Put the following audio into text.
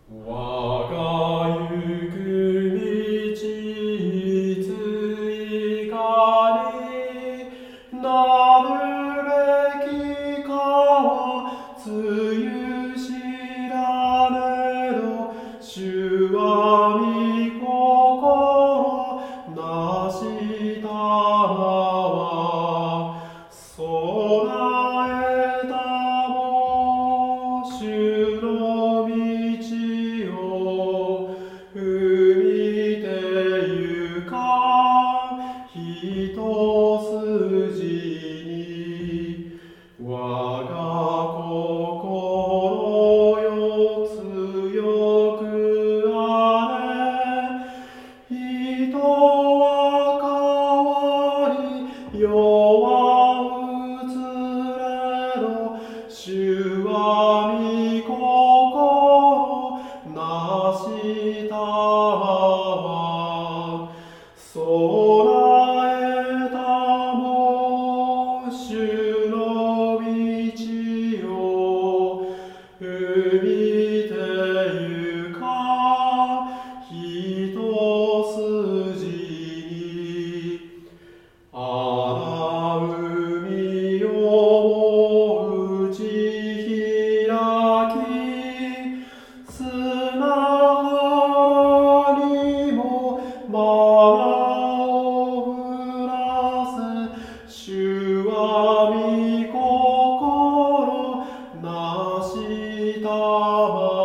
我が行く道追加になるべきかはつゆ知らねど、主は御心なしたは備えたも主の道を踏みてゆか一筋に。我が心よ強くあれ、人は変わり世は移れど、主は御心なしたは備えたも主の道を踏みてゆか一筋に。荒海を打ち開き、砂浜にもマナを降らせ、主は御心なしたま